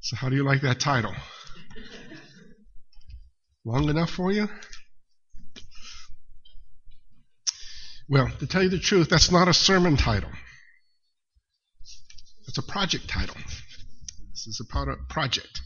So how do you like that title? Long enough for you? Well, to tell you the truth, that's not a sermon title. It's a project title. This is about a project.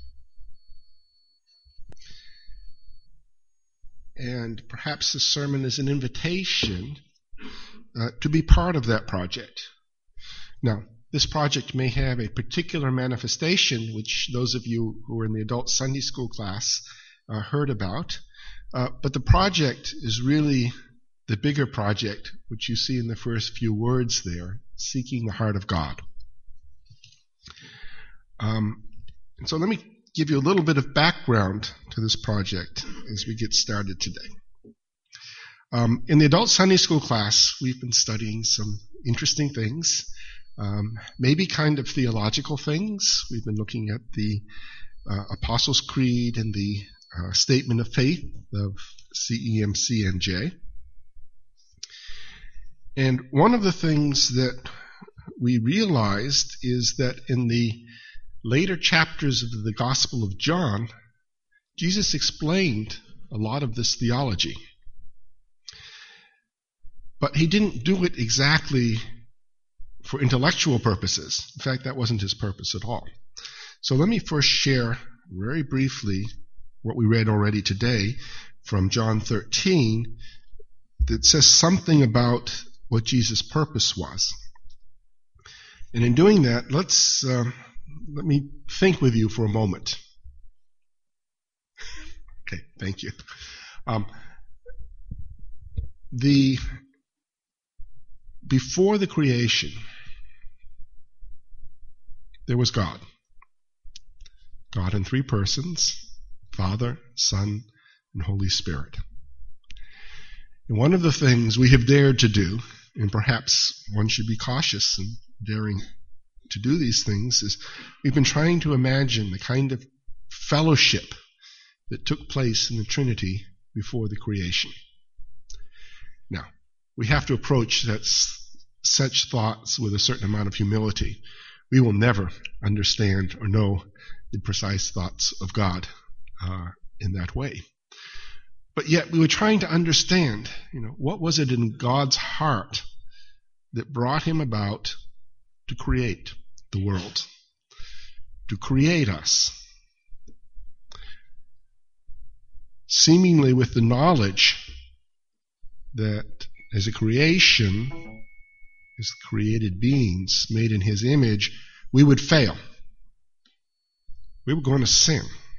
And perhaps the sermon is an invitation to be part of that project. Now, this project may have a particular manifestation, which those of you who were in the adult Sunday school class heard about. But the project is really the bigger project, which you see in the first few words there, seeking the heart of God. And so let me give you a little bit of background to this project as we get started today. In the adult Sunday school class, we've been studying some interesting things, maybe kind of theological things. We've been looking at the Apostles' Creed and the Statement of Faith of CEMCNJ. And one of the things that we realized is that in the later chapters of the Gospel of John, Jesus explained a lot of this theology. But he didn't do it exactly for intellectual purposes. In fact, that wasn't his purpose at all. So let me first share very briefly what we read already today from John 13 that says something about what Jesus' purpose was. And in doing that, let me think with you for a moment. Okay, thank you. Before the creation, there was God. God in three persons, Father, Son, and Holy Spirit. And one of the things we have dared to do, and perhaps one should be cautious in daring to do these things, is we've been trying to imagine the kind of fellowship that took place in the Trinity before the creation. Now, we have to approach such thoughts with a certain amount of humility. We will never understand or know the precise thoughts of God in that way. But yet we were trying to understand, what was it in God's heart that brought him about to create the world, to create us, seemingly with the knowledge that as a creation, as created beings made in his image, we would fail. We were going to sin.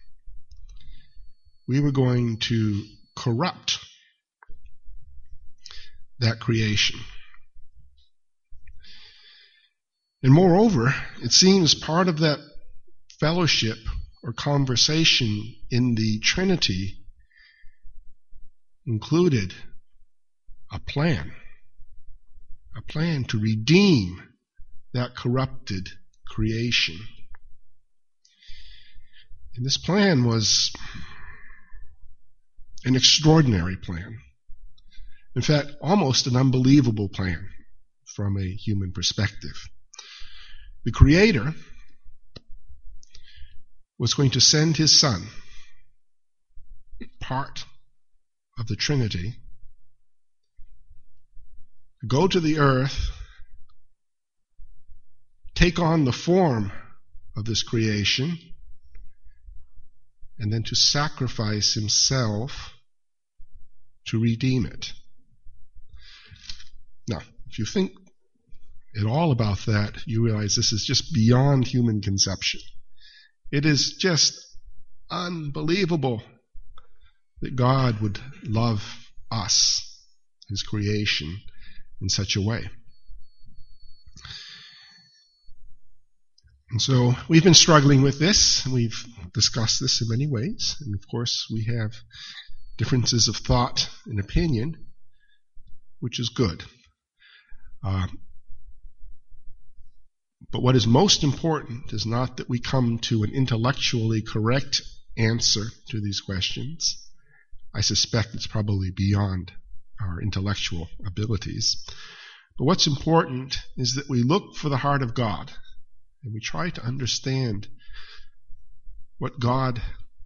We were going to corrupt that creation. And moreover, it seems part of that fellowship or conversation in the Trinity included a plan to redeem that corrupted creation. And this plan was an extraordinary plan. In fact, almost an unbelievable plan from a human perspective. The Creator was going to send his Son, part of the Trinity, to go to the earth, take on the form of this creation, and then to sacrifice himself to redeem it. Now, if you think at all about that, you realize this is just beyond human conception. It is just unbelievable that God would love us, his creation, in such a way. And so we've been struggling with this, and we've discussed this in many ways. And of course, we have differences of thought and opinion, which is good. But what is most important is not that we come to an intellectually correct answer to these questions. I suspect it's probably beyond our intellectual abilities. But what's important is that we look for the heart of God, and we try to understand what God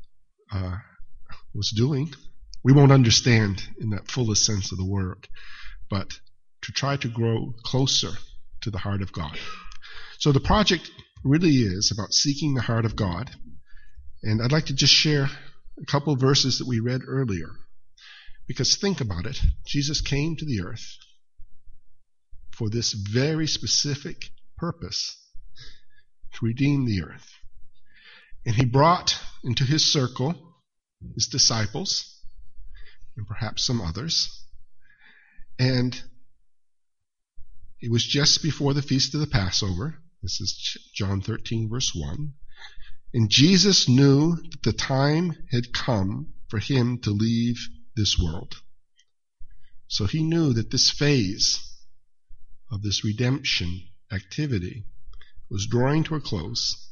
was doing. We won't understand in that fullest sense of the word, but to try to grow closer to the heart of God. So the project really is about seeking the heart of God. And I'd like to just share a couple of verses that we read earlier. Because think about it. Jesus came to the earth for this very specific purpose, to redeem the earth. And he brought into his circle his disciples, and perhaps some others. And it was just before the feast of the Passover. This is John 13, verse 1. And Jesus knew that the time had come for him to leave this world. So he knew that this phase of this redemption activity was drawing to a close.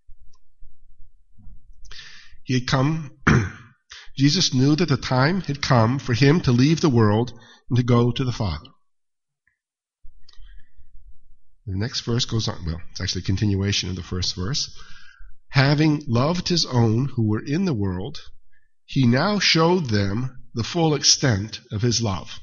He had come, Jesus knew that the time had come for him to leave the world and to go to the Father. The next verse goes on, well, it's actually a continuation of the first verse. Having loved his own who were in the world, he now showed them the full extent of his love.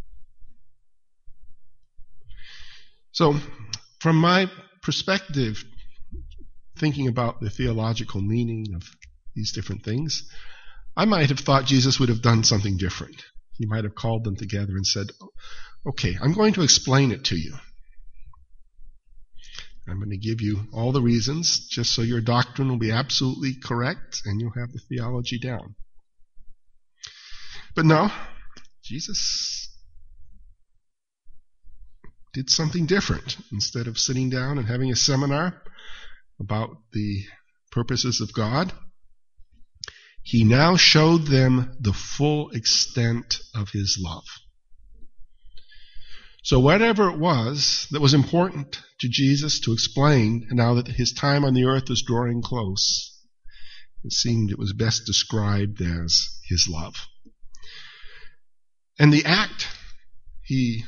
So, from my perspective, thinking about the theological meaning of these different things, I might have thought Jesus would have done something different. He might have called them together and said, okay, I'm going to explain it to you. I'm going to give you all the reasons just so your doctrine will be absolutely correct and you'll have the theology down. But no, Jesus did something different. Instead of sitting down and having a seminar about the purposes of God, he now showed them the full extent of his love. So whatever it was that was important to Jesus to explain, now that his time on the earth was drawing close, it seemed it was best described as his love. And the act he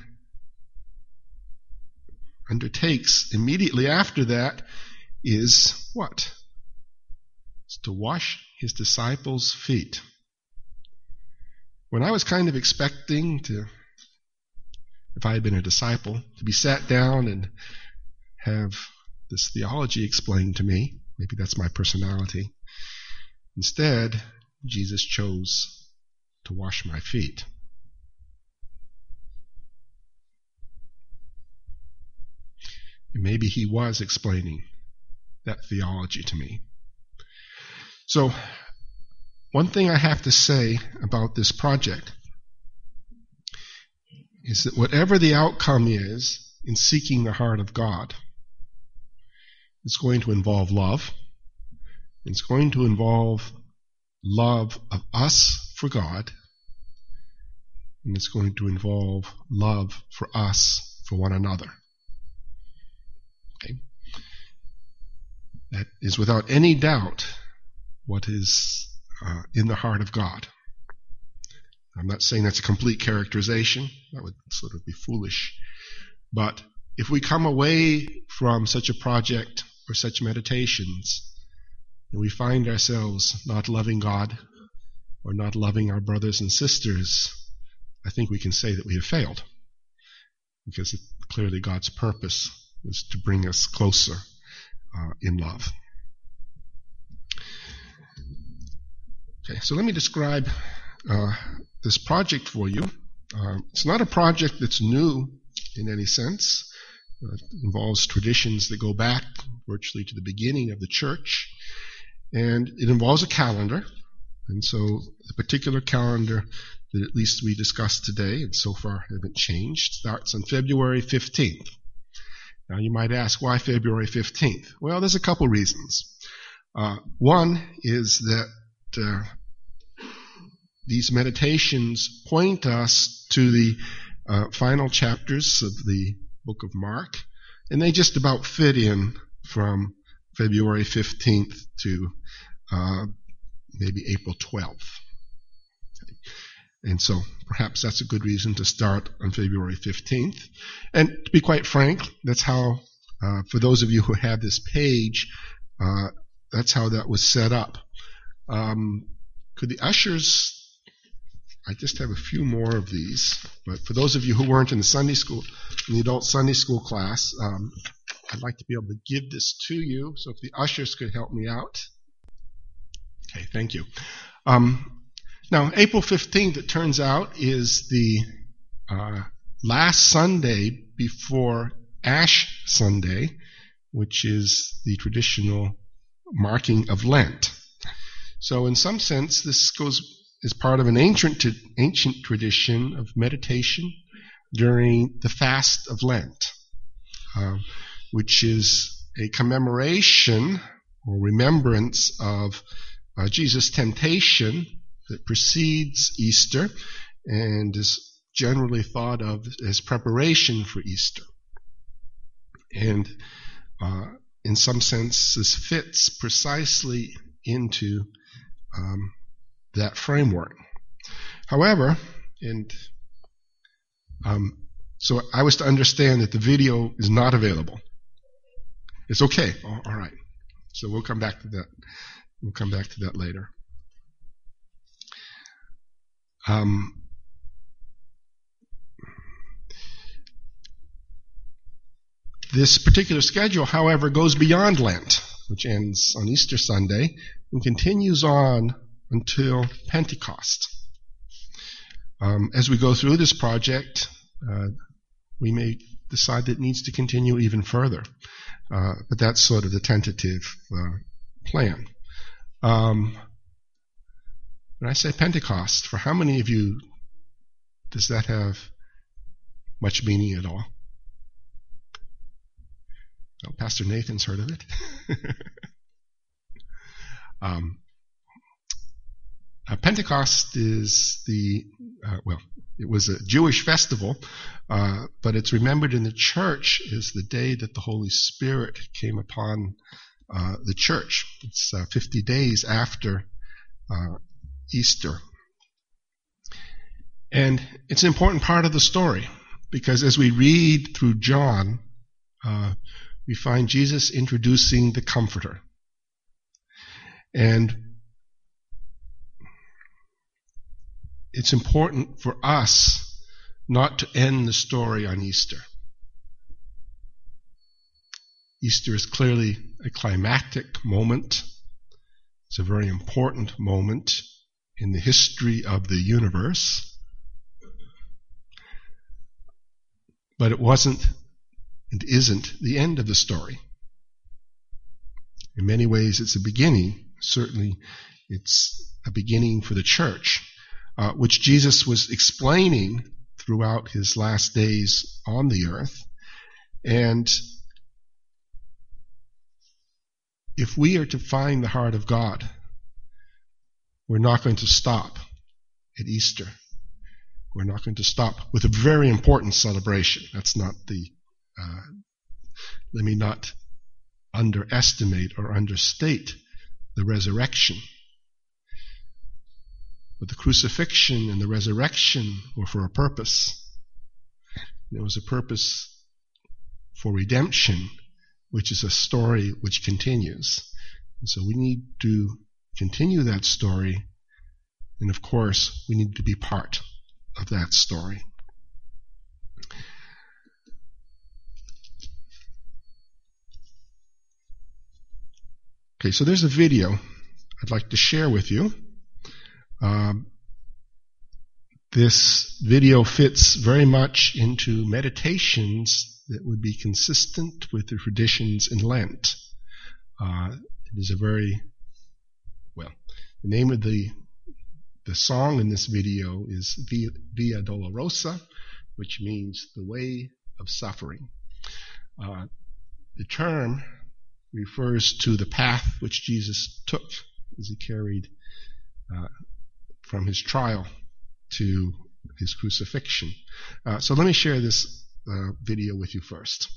undertakes immediately after that is what? It's to wash his disciples' feet. When I was kind of expecting to, if I had been a disciple, to be sat down and have this theology explained to me, maybe that's my personality. Instead, Jesus chose to wash my feet. And maybe he was explaining that theology to me. So, one thing I have to say about this project is that whatever the outcome is in seeking the heart of God, it's going to involve love. It's going to involve love of us for God. And it's going to involve love for us for one another. Okay? That is without any doubt what is in the heart of God. I'm not saying that's a complete characterization. That would sort of be foolish. But if we come away from such a project or such meditations and we find ourselves not loving God or not loving our brothers and sisters, I think we can say that we have failed. Because clearly God's purpose is to bring us closer in love. Okay, so let me describe this project for you. It's not a project that's new in any sense. It involves traditions that go back virtually to the beginning of the church. And it involves a calendar. And so the particular calendar that at least we discussed today, and so far haven't changed, starts on February 15th. Now you might ask, why February 15th? Well, there's a couple reasons. One is that these meditations point us to the final chapters of the book of Mark, and they just about fit in from February 15th to maybe April 12th. And so perhaps that's a good reason to start on February 15th. And to be quite frank, that's how, for those of you who have this page, that's how that was set up. Could the ushers, I just have a few more of these, but for those of you who weren't in the adult Sunday school class, I'd like to be able to give this to you, so if the ushers could help me out. Okay, thank you. Now, April 15th, it turns out, is the last Sunday before Ash Sunday, which is the traditional marking of Lent. So in some sense, this is part of an ancient tradition of meditation during the fast of Lent, which is a commemoration or remembrance of Jesus' temptation that precedes Easter and is generally thought of as preparation for Easter. And in some sense, this fits precisely into that framework. However, so I was to understand that the video is not available. It's okay. All right. So we'll come back to that. We'll come back to that later. This particular schedule, however, goes beyond Lent, which ends on Easter Sunday, and continues on until Pentecost. As we go through this project, we may decide that it needs to continue even further, but that's sort of the tentative plan. When I say Pentecost, for how many of you does that have much meaning at all? Oh, Pastor Nathan's heard of it. Pentecost is it was a Jewish festival, but it's remembered in the church as the day that the Holy Spirit came upon the church. It's 50 days after Easter. And it's an important part of the story, because as we read through John, we find Jesus introducing the Comforter. And it's important for us not to end the story on Easter. Easter is clearly a climactic moment. It's a very important moment in the history of the universe. But it wasn't and isn't the end of the story. In many ways, it's a beginning. Certainly, it's a beginning for the church, which Jesus was explaining throughout his last days on the earth. And if we are to find the heart of God, we're not going to stop at Easter. We're not going to stop with a very important celebration. That's not let me not underestimate or understate the resurrection. But the crucifixion and the resurrection were for a purpose. There was a purpose for redemption, which is a story which continues. And so we need to continue that story, and of course, we need to be part of that story. Okay, so there's a video I'd like to share with you. This video fits very much into meditations that would be consistent with the traditions in Lent. It is a very, the name of the song in this video is Via Dolorosa, which means the way of suffering. The term refers to the path which Jesus took as he carried from his trial to his crucifixion. So let me share this video with you first.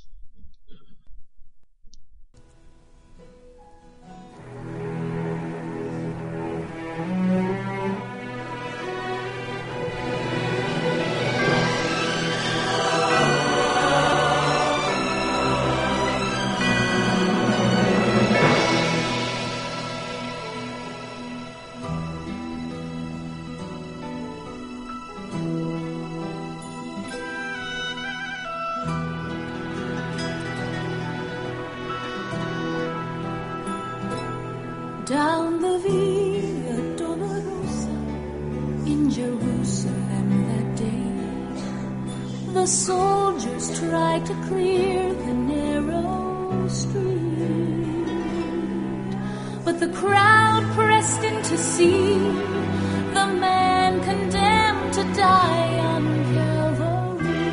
Down the Via Dolorosa in Jerusalem that day, the soldiers tried to clear the narrow street, but the crowd pressed in to see the man condemned to die on Calvary.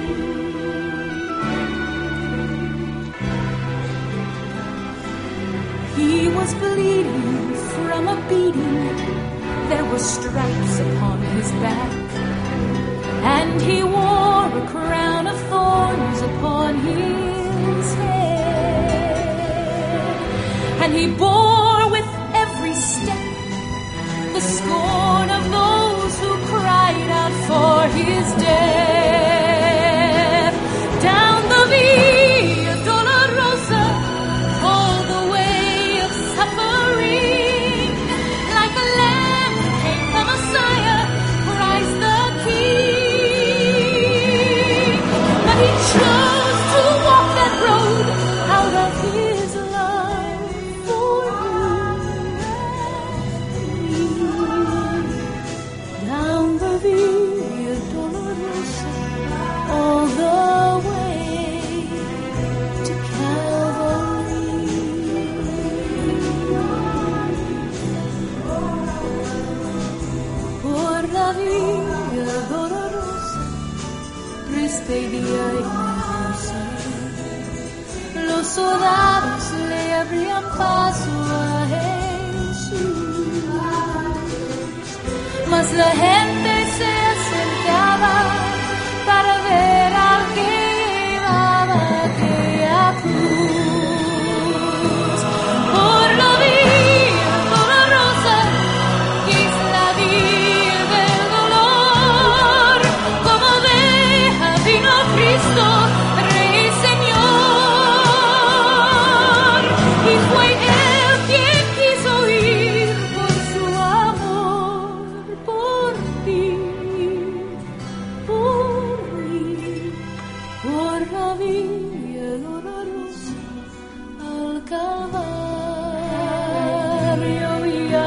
He was bleeding from a beating, there were stripes upon his back, and he wore a crown of thorns upon his head, and he bore with every step the scorn of those who cried out for his death. Down the Via Dolorosa, all the way of suffering, like a lamb came the Messiah, Christ the King. But he chose to walk that road out of his love for you. Down the Via Dolorosa, all the way to Calvary. Por la Via Dolorosa, triste día y noche, los soldados le abrían paso a Jesús, mas la gente se acercaba para ver al que llevaba aquella cruz. Por la Via Dolorosa, que es la vía del dolor, como oveja vino Cristo, Rey y Señor, y fue Él quien quiso ir por su amor, por ti, por la Via Dolorosa al Calvario y a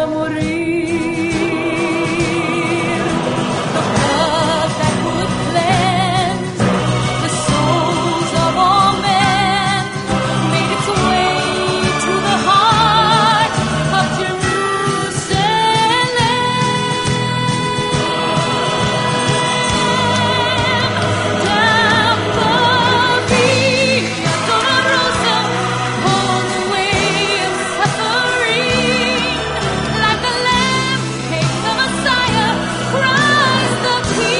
morir. The blood that would cleanse the souls of all men made its way to the heart of Jerusalem. Down the Via Dolorosa, all the way of suffering, like a lamb came the Messiah, Christ the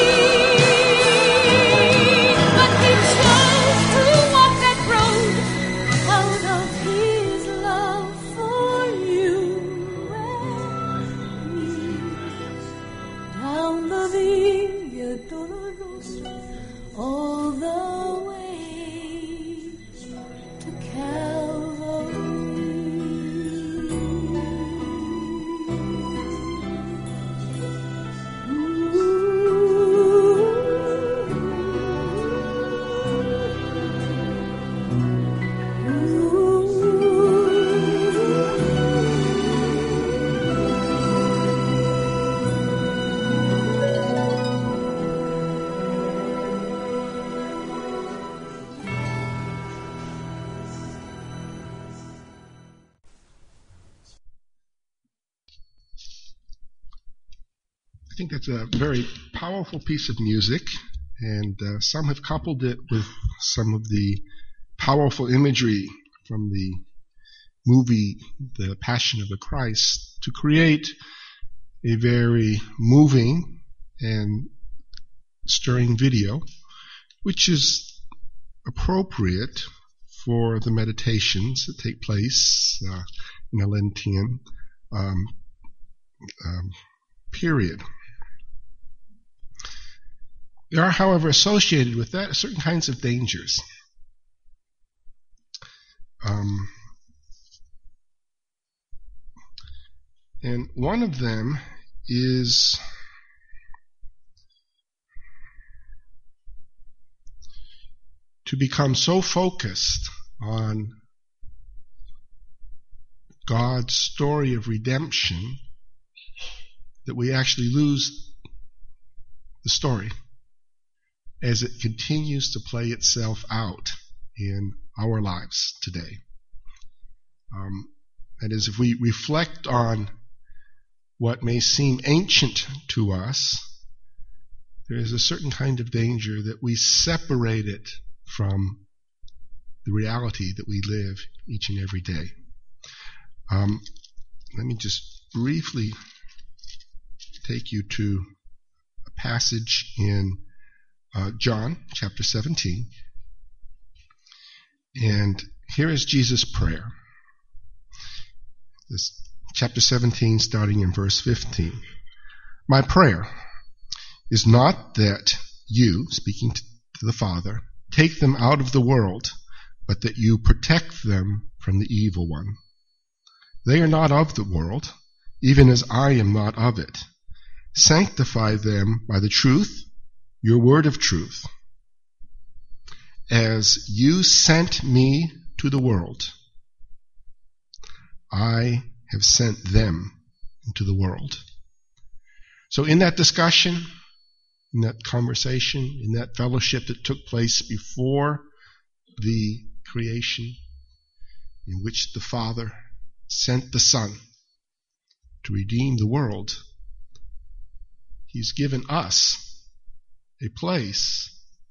King. But he chose to walk that road out of his love for you and me. Down the Via Dolorosa, all the way to I think that's a very powerful piece of music, and some have coupled it with some of the powerful imagery from the movie The Passion of the Christ to create a very moving and stirring video, which is appropriate for the meditations that take place in a Lenten period. There are, however, associated with that certain kinds of dangers. And one of them is to become so focused on God's story of redemption that we actually lose the story as it continues to play itself out in our lives today. That is, if we reflect on what may seem ancient to us, there is a certain kind of danger that we separate it from the reality that we live each and every day. Let me just briefly take you to a passage in John chapter 17. And here is Jesus' prayer. This chapter 17, starting in verse 15. My prayer is not that you, speaking to the Father, take them out of the world, but that you protect them from the evil one. They are not of the world, even as I am not of it. Sanctify them by the truth, your word of truth. As you sent me to the world, I have sent them into the world. So in that discussion, in that conversation, in that fellowship that took place before the creation, in which the Father sent the Son to redeem the world, He's given us a place,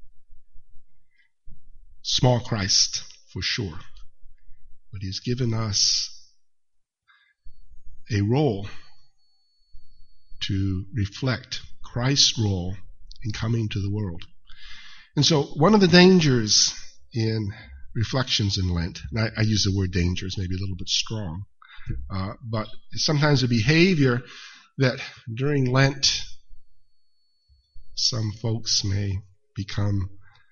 small Christ for sure, but He's given us a role to reflect Christ's role in coming to the world. And so one of the dangers in reflections in Lent, and I use the word dangers, maybe a little bit strong, but sometimes a behavior that during Lent some folks may become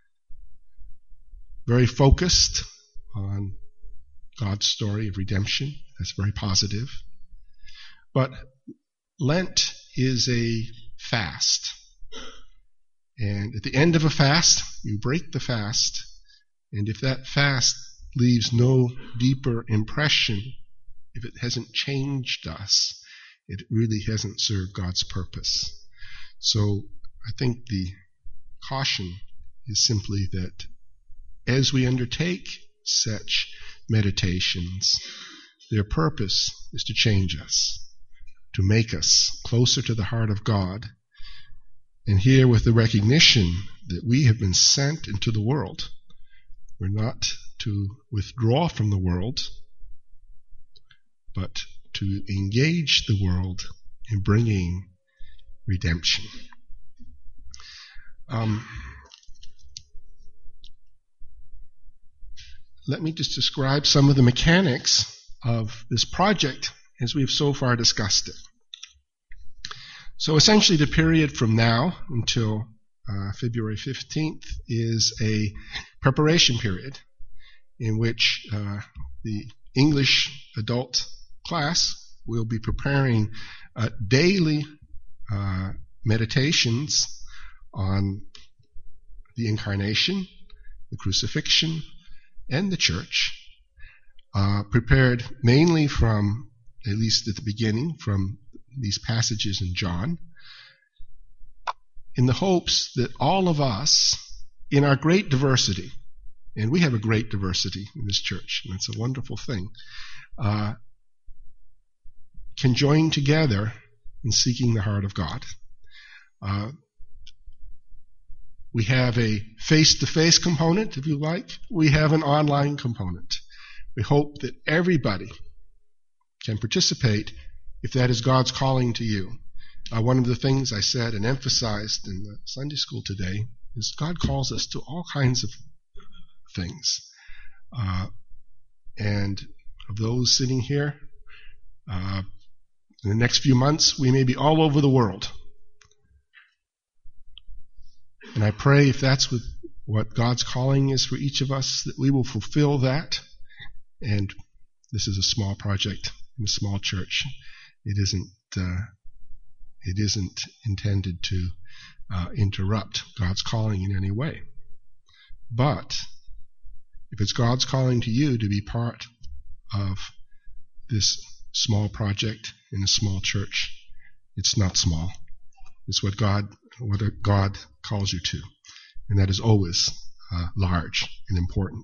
very focused on God's story of redemption. That's very positive. But Lent is a fast. And at the end of a fast, you break the fast. And if that fast leaves no deeper impression, if it hasn't changed us, it really hasn't served God's purpose. So I think the caution is simply that as we undertake such meditations, their purpose is to change us, to make us closer to the heart of God, and here with the recognition that we have been sent into the world. We're not to withdraw from the world, but to engage the world in bringing redemption. Let me just describe some of the mechanics of this project as we've so far discussed it. So essentially the period from now until February 15th is a preparation period in which the English adult class will be preparing daily meditations on the Incarnation, the Crucifixion, and the Church, prepared mainly from, at least at the beginning, from these passages in John, in the hopes that all of us, in our great diversity, and we have a great diversity in this church, and it's a wonderful thing, can join together in seeking the heart of God. We have a face-to-face component, if you like. We have an online component. We hope that everybody can participate if that is God's calling to you. One of the things I said and emphasized in the Sunday school today is God calls us to all kinds of things. And of those sitting here, in the next few months, we may be all over the world. And I pray if that's what God's calling is for each of us, that we will fulfill that. And this is a small project in a small church. It isn't intended to interrupt God's calling in any way. But if it's God's calling to you to be part of this small project in a small church. It's not small. It's what God calls you to, and that is always large and important.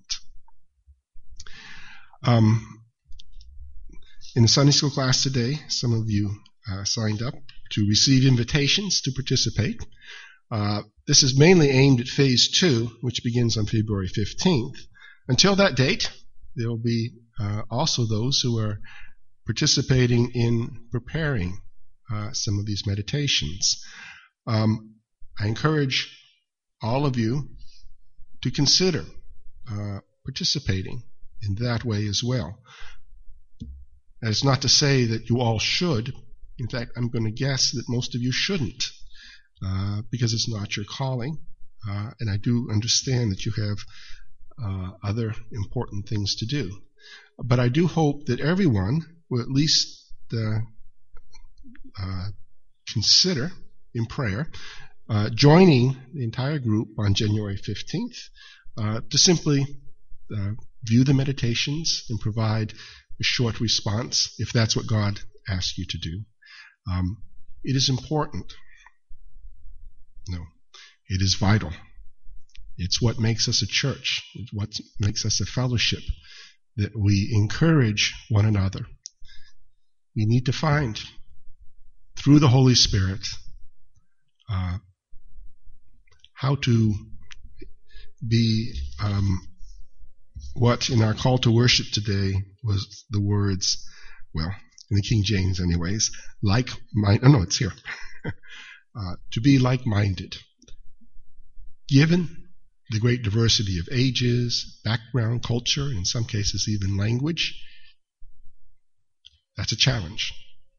In the Sunday school class today, some of you signed up to receive invitations to participate. This is mainly aimed at Phase 2, which begins on February 15th. Until that date, there will be also those who are participating in preparing some of these meditations. I encourage all of you to consider participating in that way as well. That's not to say that you all should. In fact, I'm going to guess that most of you shouldn't, because it's not your calling. And I do understand that you have other important things to do. But I do hope that everyone will at least consider in prayer joining the entire group on January 15th to simply view the meditations and provide a short response if that's what God asks you to do. It is important. No, it is vital. It's what makes us a church. It's what makes us a fellowship, that we encourage one another. We need to find, through the Holy Spirit, how to be what in our call to worship today was the words, well, in the King James anyways, it's here. To be like-minded. Given the great diversity of ages, background, culture, and in some cases even language, that's a challenge.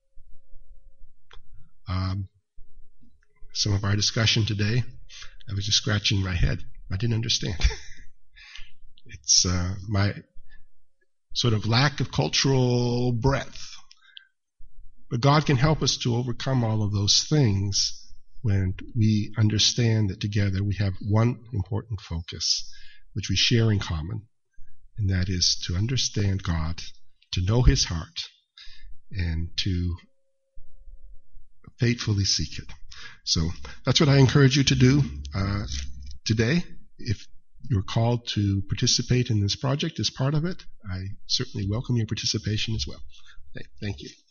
Some of our discussion today, I was just scratching my head. I didn't understand. It's my sort of lack of cultural breadth. But God can help us to overcome all of those things when we understand that together we have one important focus, which we share in common, and that is to understand God, to know His heart, and to faithfully seek it. So that's what I encourage you to do today. If you're called to participate in this project as part of it, I certainly welcome your participation as well. Thank you.